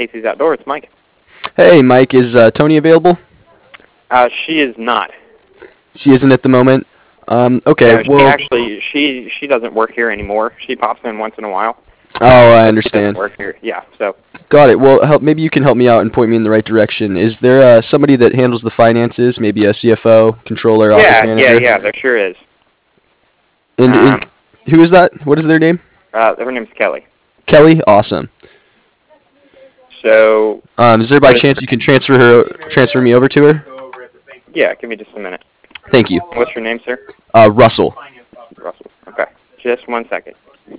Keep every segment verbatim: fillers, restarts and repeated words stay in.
Casey's Outdoor. It's Mike. Hey, Mike, is uh, Tony available? Uh, she is not. She isn't at the moment. Um, okay, No, she well. actually she she doesn't work here anymore. She pops in once in a while. Oh, I She understand. doesn't work here. Yeah. So. Got it. Well, help. Maybe you can help me out and point me in the right direction. Is there uh, somebody that handles the finances? Maybe a C F O, controller, office Yeah, manager? yeah, yeah. There sure is. And, Um, and who is that? What is their name? uh, her name's Kelly. Kelly. Awesome. So. Um, is there by what is- chance you can transfer her, transfer me over to her? Yeah. Give me just a minute. Thank you. What's your name, sir? Uh, Russell. Russell. Okay. Just one second.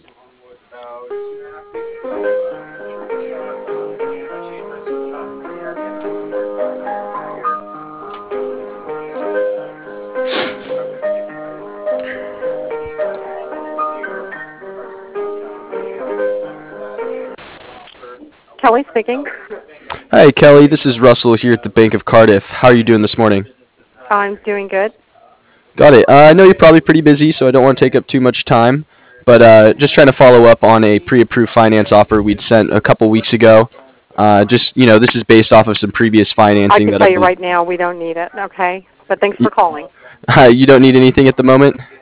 Kelly speaking. Hi, Kelly. This is Russell here at the Bank of Cardiff. How are you doing this morning? I'm doing good. Got it. Uh, I know you're probably pretty busy, so I don't want to take up too much time. But uh, just trying to follow up on a pre-approved finance offer we'd sent a couple weeks ago. Uh, just, you know, this is based off of some previous I financing can that tell I you believe. right now we don't need it, okay? But thanks for calling. Uh, you don't need anything at the moment?